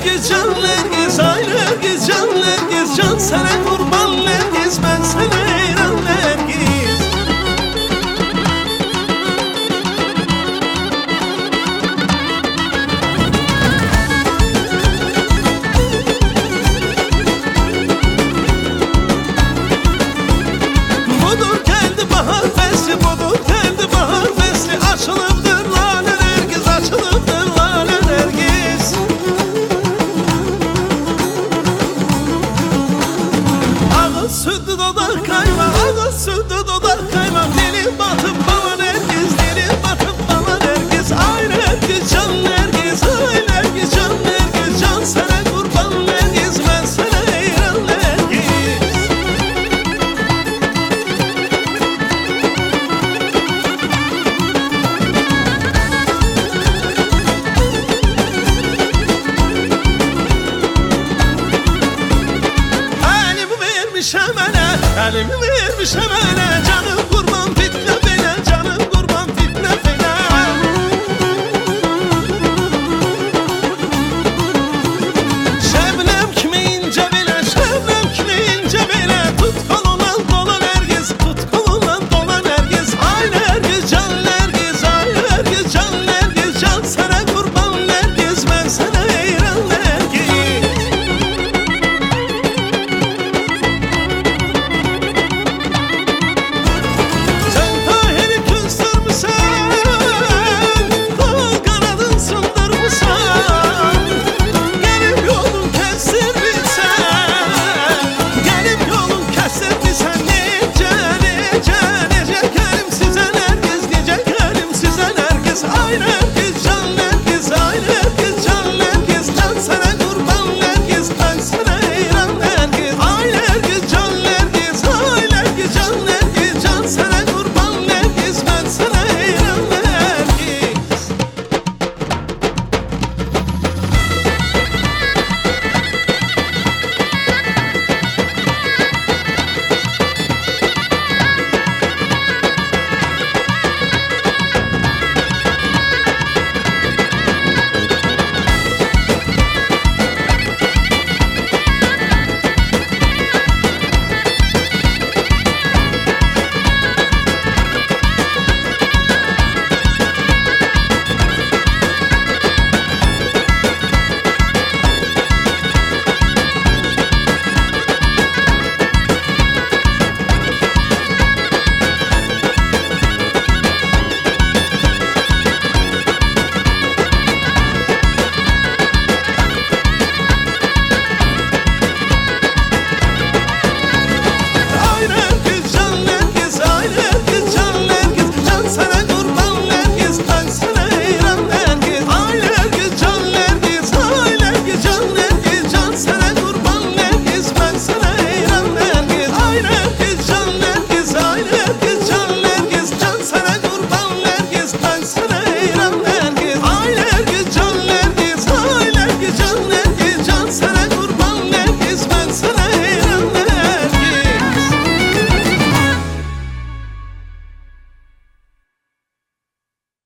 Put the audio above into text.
Nergiz can Nergiz, ay Nergiz can Nergiz, can sana kurban Nergiz, ben sana hayran Nergiz. Budur geldi bahar fesli, budur geldi bahar fesli, açılıptır lale Nergiz, açılıptır lale Nergiz. Ağız sürdü dudak kayma, ağız sürdü dudak kayma, dilim batıp bana Nergiz, dilim batıp bana Nergiz. Ay Nergiz can Nergiz, ay Nergiz can Nergiz, can sana kurban Nergiz, ben sana hayran Nergiz. Elimi vermiş emene, elimi vermiş emene,